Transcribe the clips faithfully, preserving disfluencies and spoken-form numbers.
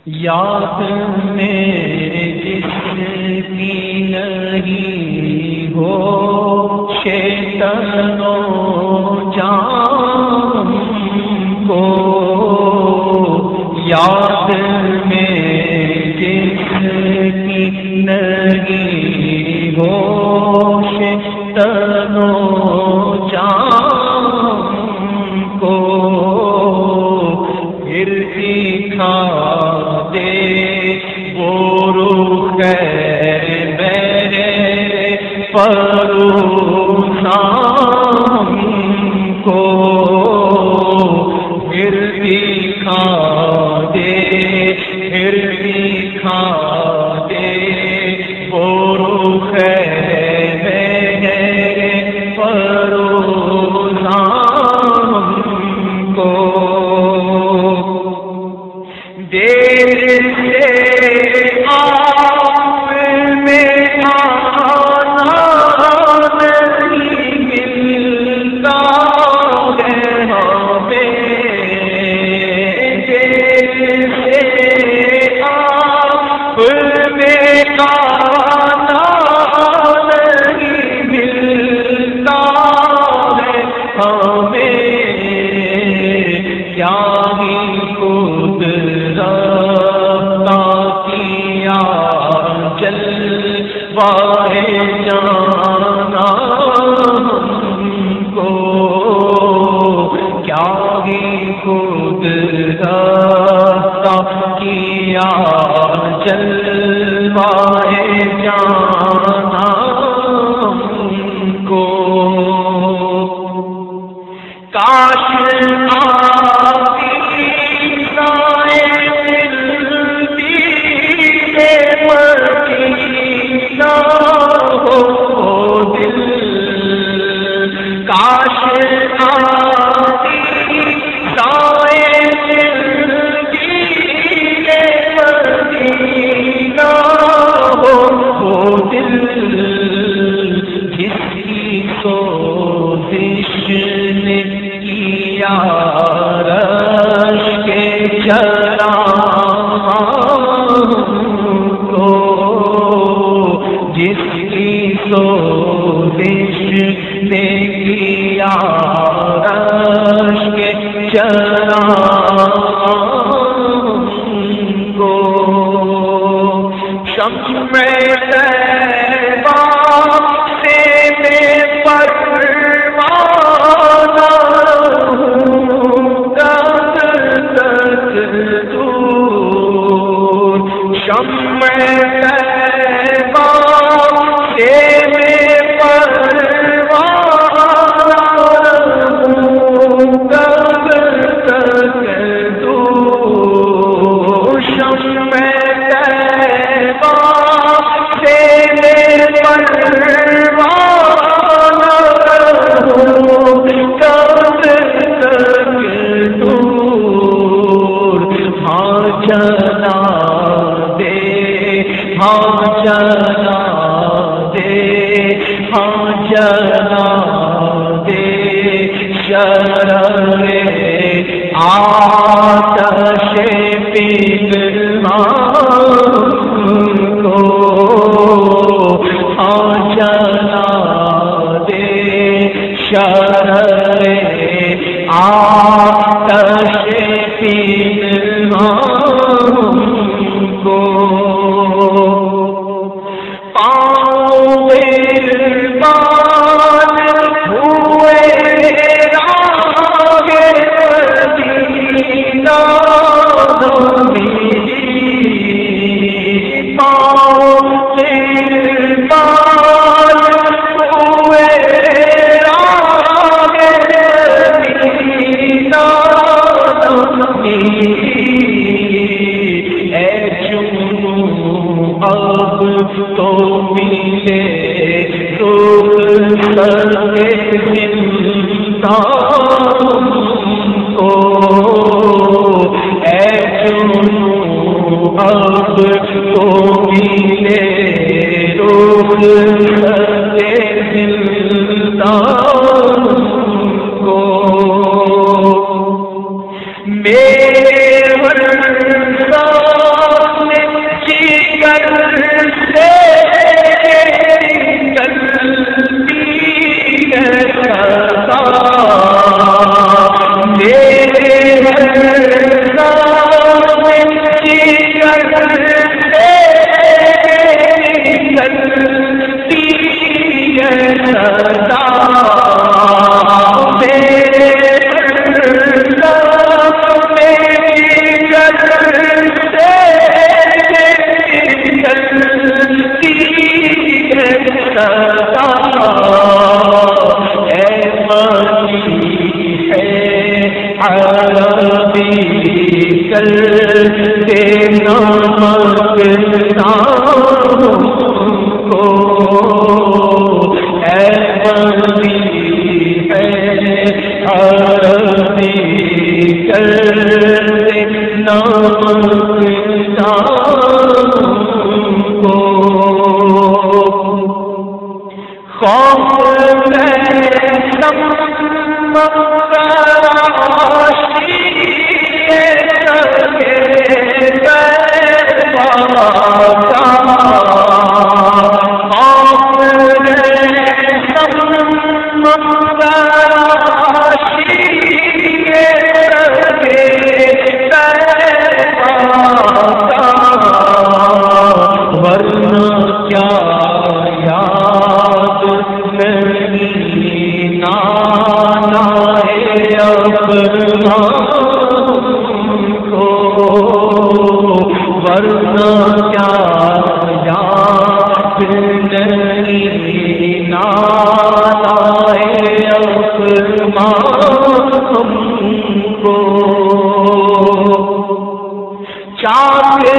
یاد میں جس کی نہیں ہو شیطان و جان کو، یاد میں جس کی نہیں ہو شیطان و جان کو، پھر دکھا پروسان کو، پھر دکھا دے پھر دکھا دے وہ رخ میرے پروسان کو، دیر سے واہ جانا کو، کیا ہی خود رفتہ کیا جلوائے جانا کو، کاش جس کی سوزش نے کیا رش کے چراغ کو، شمع طیبہ سے بے پروانہ کب تک دور، شمع جلا دے ہاں جلا دے ہاں جلا دے شرر آتش پیغام کو، ہاں جلا دے شرر آتش پیغام کو، پاؤں قربان ہوئے راہ مدینہ میری، پاؤں قربان ہوئے راہ مدینہ میری، اب تو ملے تو سرے زندان کو، اے جنو اب تو ملے تو سرے زندان کو، میرے ورثہ کرتے نمکداروں کو اے بنی ہے عربی کرتے نمکداروں کو خوف میں ورنہ کیا یاد نہیں نالائے اپمان کو چاہے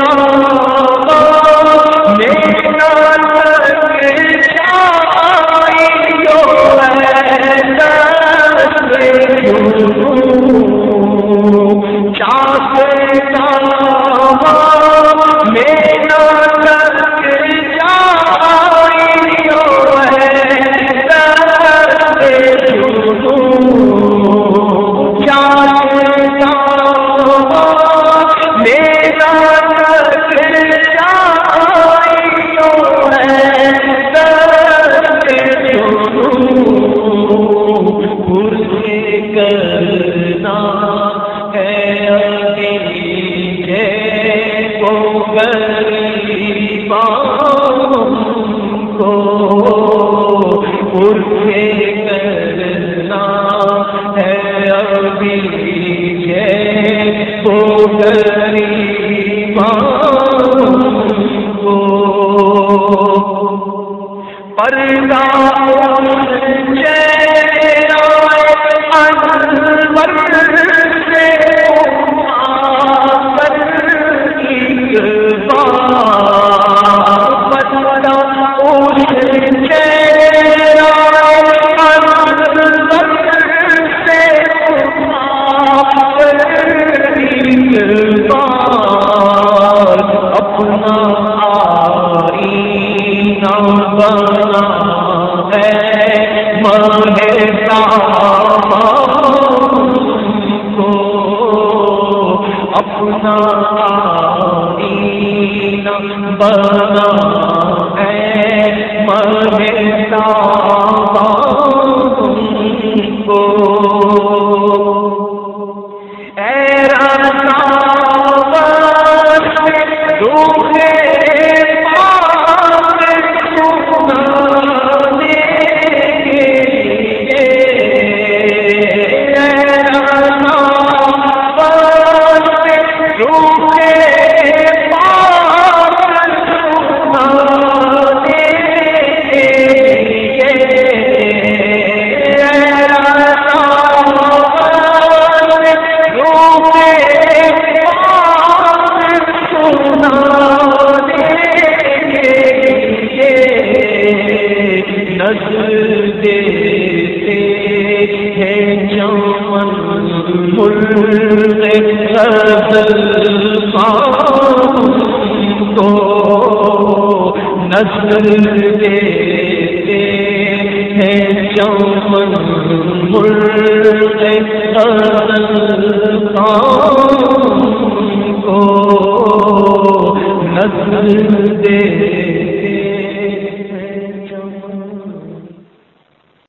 اپنا آئینہ بنا ہے مہتا کو اے رضا روحے نظر دیتے ہیں چمن مرغ کو نظر دیتے